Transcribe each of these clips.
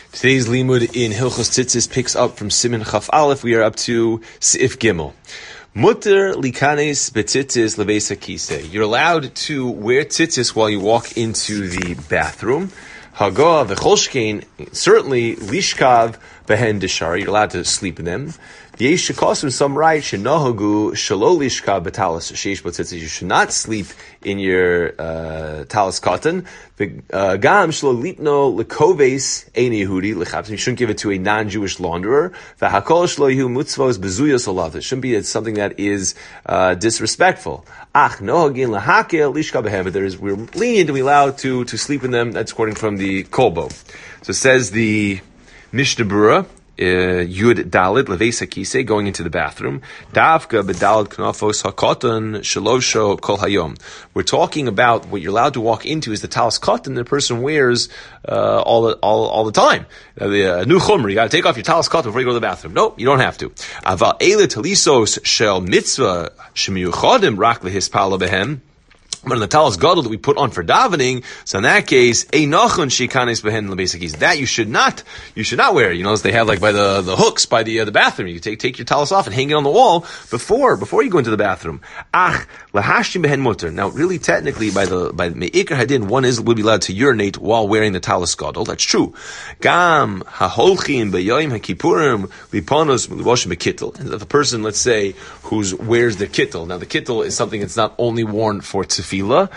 Today's limud in Hilchos Tzitzis picks up from Siman Chaf Aleph. We are up to Sif Gimel. Mutter likanes betzitzis lebeis hakiseh. You're allowed to wear tzitzis while you walk into the bathroom. Hagoah v'cholshkein, certainly lishkav behen deshar. You're allowed to sleep in them. Yesh shekosum, some right shenohagu shelo lishkav betalis sheish b'tzitzis. You should not sleep in your talis cotton. Gam shelo lipno lekoves ein Yehudi lechabsim. You shouldn't give it to a non-Jewish launderer. V'hakol shelo yehu mitzvos bezuyos olav. It shouldn't be something that is disrespectful. Ach nohagin lahakel lishkav behen. But we're lenient and we allow to sleep in them. That's according from the Kolbo. So it says the Mishnah Berurah, Yud Dalid Leveis Hakiseh, going into the bathroom. Davka bedalid knafos hakoton shalosho kol hayom. We're talking about what you're allowed to walk into is the talis cotton the person wears all the time. The new chumra, you got to take off your talis cotton before you go to the bathroom. No, you don't have to. Aval eile talisos shel mitzvah shemiyuchadim rak lehispala behem. But in the talis gadol that we put on for davening, so in that case, einachon shikanes behen lebesakis. That you should not wear. You know, as they have like by the hooks by the bathroom. You take your talis off and hang it on the wall before you go into the bathroom. Ach lahashim behen mutter. Now, really, technically, by meikar hadin, one would be allowed to urinate while wearing the talis gadol. That's true. Gam haholchim beyoyim hakipurim lipanos livoshim bekittel. And the person, let's say, who wears the kittel. Now, the kittel is something that's not only worn for tefillah.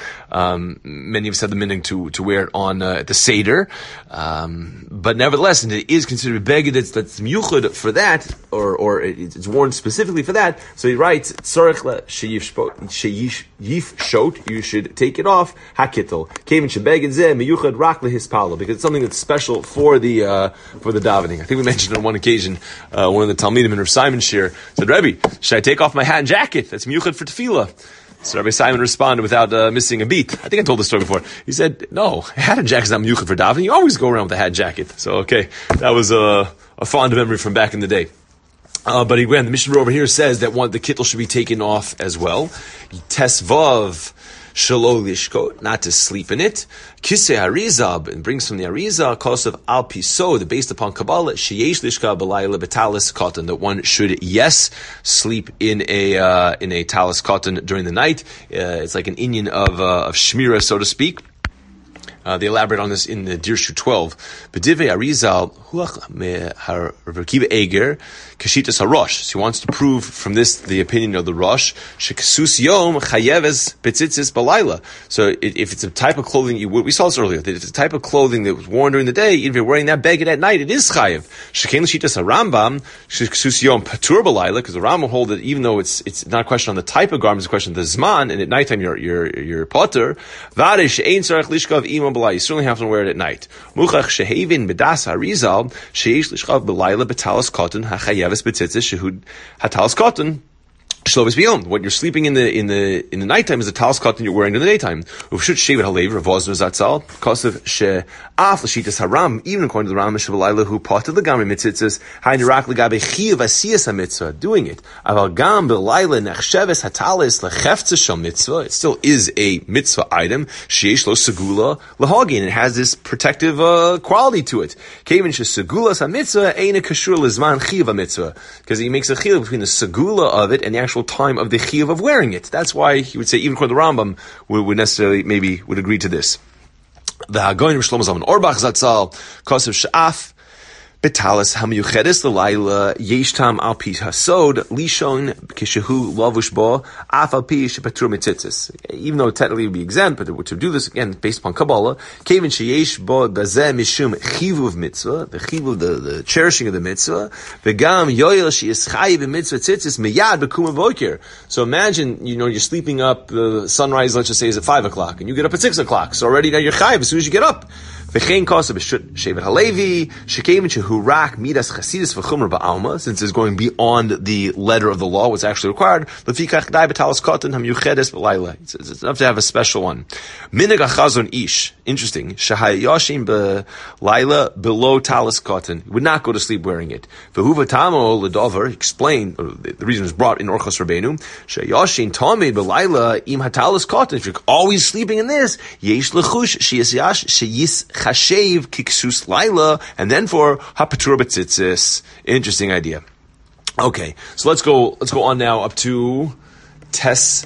Many of us have the meaning to wear it on at the Seder, but nevertheless, and it is considered beged that's miyuchad for that, or it's worn specifically for that. So he writes, "Tzarich sheyif shot." You should take it off. Hakittel kevin shebeged zeh miyuchad rak lehispala, because it's something that's special for the davening. I think we mentioned on one occasion, one of the Talmidim in Rav Simon Shir said, "Rebbe, should I take off my hat and jacket? That's miyuchad for tefillah." So Rabbi Simon responded without missing a beat. I think I told the story before. He said, "No, hat and jacket is not miyuchad for davening. You always go around with a hat and jacket." So, okay, that was a fond memory from back in the day. But again, the Mishnah over here says that the kittel should be taken off as well. Tesvav shelo lishko, not to sleep in it. Kisei Arizah, and brings from the Arizah, Kosav al Pisod, based upon Kabbalah, sheyesh lishka b'layla betalis cotton, that one should, yes, sleep in a talis cotton during the night. It's like an inyan of shmira, so to speak. They elaborate on this in the Dirshu 12. B'divei Arizal huach me'harkiva eger kashitas harosh. So he wants to prove from this the opinion of the Rosh. Shekasus yom chayeves betzitzis balayla. So if it's a type of clothing we saw this earlier, that if it's a type of clothing that was worn during the day, if you're wearing that beged at night, it is chayev. Shekain l'shitas harambam shekasus yom patur balayla, because the Rambam hold that even though it's not a question on the type of garment, it's a question of the zman, and at nighttime you're patur. Varish ein tzarich lishkav imam. You certainly have to wear it at night. Muchach shehevin bedas harizal sheish lishchav belayla betalis cotton hachayeves betzitzis shehud hatalis cotton. What you're sleeping in the nighttime is the talis cotton you're wearing in the daytime. Should shave it halev revozner zatzal because of she'af l'shitas haram. Even according to the Ram Mishabalayla, who parted the gamri mitzitzas ha'inirak legabe chiyav asiyas hamitzvah, doing it. Aval gam belayla nechsheves hatalis lecheftzah shel mitzvah. It still is a mitzvah item. Sheish lo segula lahagin. It has this protective quality to it. Kevin she segulas hamitzvah ain't a kashur lizman chiyav mitzvah, because he makes a chiyuv between the segula of it and the actual time of the chiyuv of wearing it. That's why he would say, even according to the Rambam, would necessarily maybe would agree to this. The Hagoyin Shlomo Zalman Auerbach Zatzal Kosev Sha'af Betalis Hamiyuchedes L'Layla Yeshtam Al Pi Hasod Lishon Kishehu Lavush Bo Af Al Pi Shepatur Mitzitzis. Even though technically it would be exempt, but to do this again based upon Kabbalah, Kevin Sheyesh Bo Bazeh Mishum Chivuv Mitzvah, the Chivuv, the cherishing of the Mitzvah, V'Gam Yoyel Sheyischai B'Mitzvah Tzitzis Miyad B'Kum Avoker. So imagine, you're sleeping up, the sunrise, let's just say, is at 5 o'clock, and you get up at 6 o'clock. So already now you're chayiv as soon as you get up. V'chein kosa b'shevet halevi shekevin shehurak midas chasidus v'chumra ba'alma, since it's going beyond the letter of the law, what's actually required. Lefikach dai b'talis cotton hamyuchedes b'layla. It's enough to have a special one. Minig achazon ish. Interesting. Shahayashim b'layla below talis cotton. He would not go to sleep wearing it. V'huvatamo ledover explained, the reason is brought in Orchos Rabbeinu. Shahayashim tamid b'layla im hatalis cotton. If you're always sleeping in this, yesh lechush sheyis chashev kiksus laila, and then for hapatur b'tzitzis. Interesting idea. Okay, so let's go on now up to Tes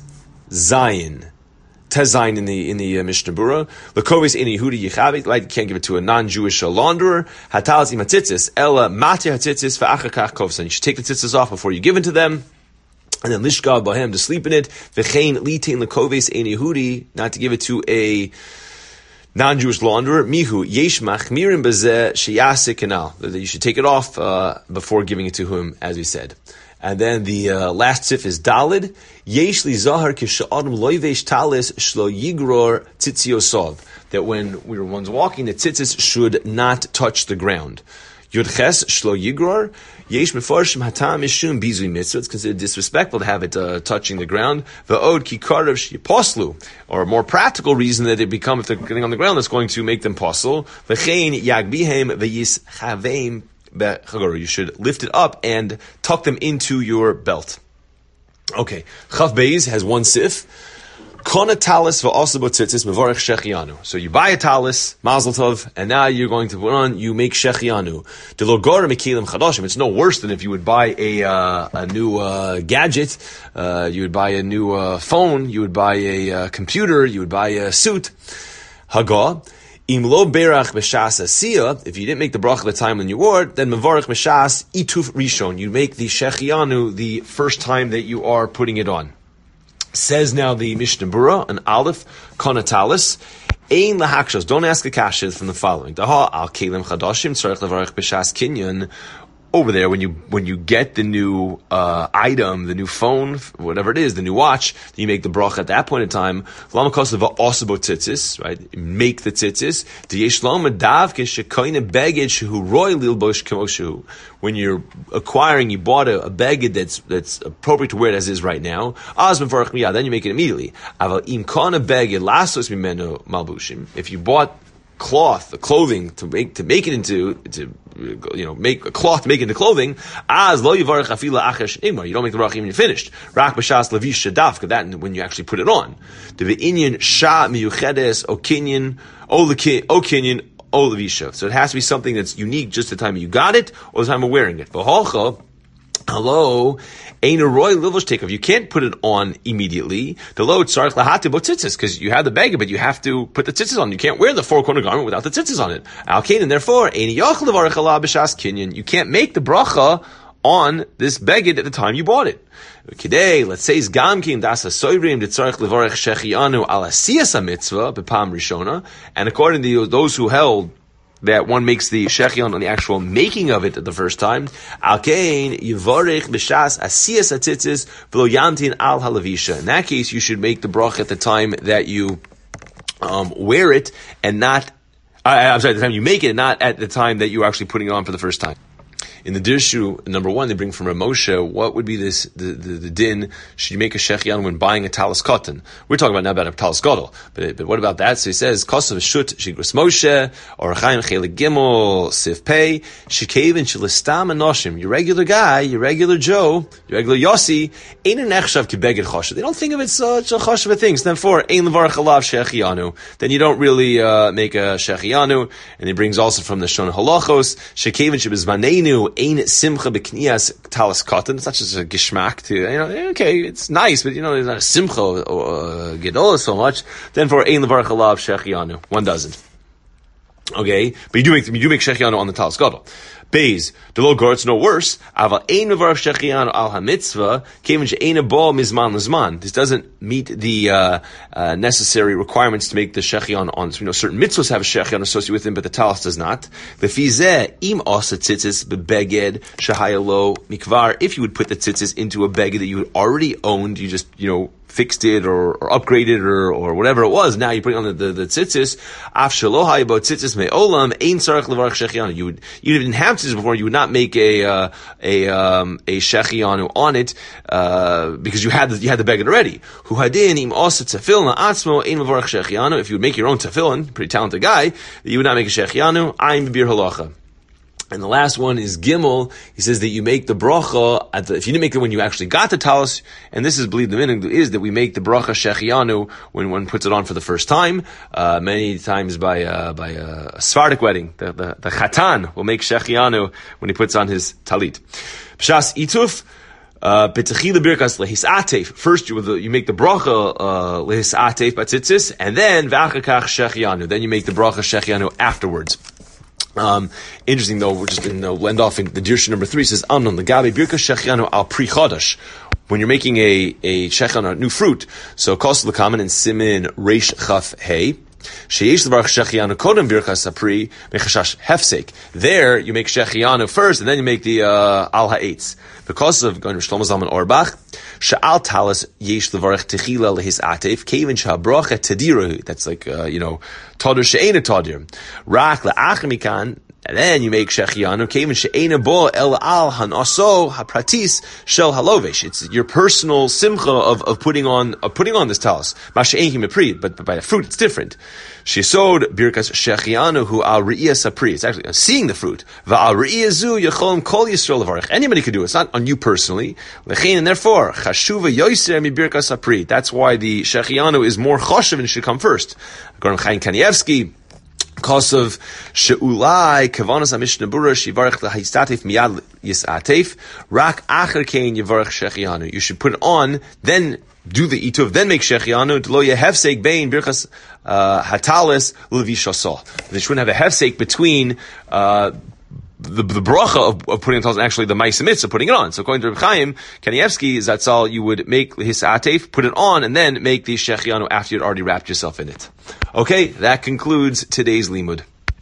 Zayin. Tes Zayin in the Mishnah Berurah. L'kovis in Yehudi Yichavit, like you can't give it to a non-Jewish launderer. Hatalas im hatzitzis, ela mati hatzitzis v'achar kach kovsan. You should take the tzitzis off before you give it to them. And then lishkav bahem, to sleep in it. V'chein litain l'kovis in Yehudi, not to give it to a non-Jewish launderer. Mihu yesh machmirim bezeh sheyase kanal. You should take it off before giving it to him, as we said. And then the last sif is Dalid. Yesh li zahar kisha'adam loivesh talis shlo yigror tzitziosov. That when one's walking, the tzitzis should not touch the ground. Yudches shlo yigror. Yesh mefarshim hatam mishum bizui mitzvah. It's considered disrespectful to have it touching the ground. Va'od ki karav sheposlu. Or a more practical reason that it become, if they're getting on the ground, that's going to make them posel. V'chein yagbihem v'yis chaveim. You should lift it up and tuck them into your belt. Okay, Chav Beis has one sif. Kona talis va'asabo tzitzis mevarech shechianu. So you buy a talis, mazel tov, and now you're going to put on, you make shechianu. Delogor mekilim chadashim. It's no worse than if you would buy a new gadget, you would buy a new phone, you would buy a computer, you would buy a suit. Haga. Im lo berach b'shas asiyah, if you didn't make the bracha the time when you wore it, then mevarech b'shas ituf rishon. You make the shechianu the first time that you are putting it on. Says now the Mishnah Berurah, an aleph, konatalis, ein lahakshos. Don't ask a kasha from the following. Daha al kelim chadashim tzarech levarech b'shas kinyan. Over there, when you get the new item, the new phone, whatever it is, the new watch, you make the bracha at that point in time. Lama kosova osabo tzitzis, right? Make the tzitzis. D'yesh lama dav keshekoine beged shehu roy lilbosh kemoshehu. When you're acquiring, you bought a beged that's appropriate to wear it as is right now. Az mevarach miyad, then you make it immediately. Aval im kana beged lasos mimeno malbushim. If you bought cloth, the clothing to make it into make a cloth to make it into clothing. As lo yivarech afila achesh imar. You don't make the bracha even when you're finished. Rak b'shas levish shadafka. That when you actually put it on. The inyan sha miyuchedes o kinyan o kinyan o levisha. So it has to be something that's unique just the time you got it or the time of wearing it. V'holcha. Hello, ain't a roy livosh takeoff. You can't put it on immediately. The low tzarich lahati bo tzitzis, because you have the bag, but you have to put the tzitzis on. You can't wear the four-corner garment without the tzitzis on it. Al kain, therefore, ain't yoch levarech ala b'shas kinyan. You can't make the bracha on this beged at the time you bought it. Today, let's say gam kim dasa soivrim de tzarich levarech shechianu ala siyas mitzvah bepam rishona, and according to those who held that one makes the shechion on the actual making of it the first time. Alkein yivorech b'shas asiyas atzitzis v'lo yantin al halavisha. In that case, you should make the bracha at the time that you wear it, and not. At the time you make it, and not at the time that you're actually putting it on for the first time. In the Dirshu, number one, they bring from Rav Moshe, what would be the din? Should you make a shechian when buying a talis cotton? We're talking about now about a talis gadol, but what about that? So he says, kosav shut shigros Moshe, or chaim chelik gimel sif pei, shekevin shilistam anoshim. Your regular guy, your regular Joe, your regular Yossi, ain't an echshav kibeged choshev. They don't think of it such a choshev a thing. So therefore, ein levarach alav shechianu. Then you don't really make a shechianu. And he brings also from the Shon Halachos, shekevin shebizmanenu ain't simcha b'knias talis cotton. It's not just a gishmak to, okay, it's nice, but it's not a simcha or gedol so much. Then for ein levarach alav shechianu, one doesn't. Okay, but you do make shechianu on the talis gadol. Beis, the lo gar, it's no worse. Aval ein mevarach shechianu al hamitzvah, kevin she'eina bo mizman lizman. This doesn't meet the necessary requirements to make the shechianu on. So, certain mitzvahs have a shechianu associated with them, but the talis does not. Lefizeh im asa tzitzis bebeged shehayalo mikvar. If you would put the tzitzis into a beged that you had already owned, you just fixed it or upgraded or whatever it was. Now you put on the tzitzis. Af shelo about tzitzis me'olam ein tzarich levarach shechianu. You didn't have tzitzis before. You would not make a shechianu on it because you had the beged already. Hu hadin im asa tefillin atzmo ein levarach shechianu. If you would make your own tefillin, pretty talented guy, you would not make a shechianu. Ein b'bir halacha. And the last one is Gimel. He says that you make the bracha, if you didn't make it when you actually got the talis, and this is believed the minhag is that we make the bracha shechianu when one puts it on for the first time, many times by a Sephardic wedding. The chatan will make shechianu when he puts on his talit. Pshas ituf, betechila birkas lehisatef. First you make the bracha lehisatef batzitzis, and then v'achakach shechianu. Then you make the bracha shechianu afterwards. Interesting though, we're just going to lend off in the dirshu number 3 says, Amnon, legabe birkas shechianu al pri chodesh. When you're making a shechianu, a new fruit, so kos l'kamen in simin reish chaf hey, sheyesh levarach shechianu kodem birkas apri mechashash hefsek. There, you make shechianu first, and then you make the al ha'etz. Because of going to Shlomo Zalman Auerbach, she'al talis yesh levarach techila lehis atef, kevin she'habrocha tediru. That's like, todir she'ena todir. Rak le'achem mikan, and then you make shechianu, kevin she'ena bo el al hanaso hapratis shel halovesh. It's your personal simcha of putting on this talis. Masha'enki mepri, but by the fruit it's different. Shesod birkas shechianu hu al re'iyas sapri. It's actually seeing the fruit. Va'al re'iyazu yacholem kol yisrael levarach. Anybody could do it. It's not on you personally. Lechein, and therefore chashuva yoser mi birkas sapri. That's why the shechianu is more choshev and should come first. According to Chaim Kanievsky, because of she'ulai kavanas hamishna bura shivarech lehistatef miyad yisatef rak acher kein yivarech shechianu. You should put it on, then do the ituv, then make shechianu. To lo yehefsek bein birchas hatalis levishasah. They shouldn't have a hefsek between the bracha of putting it on and actually the ma'aseh mitzvah putting it on. So according to Reb Chaim Kanievsky, Zatzal, you would make his atef, put it on, and then make the shechianu after you'd already wrapped yourself in it. Okay, that concludes today's limud.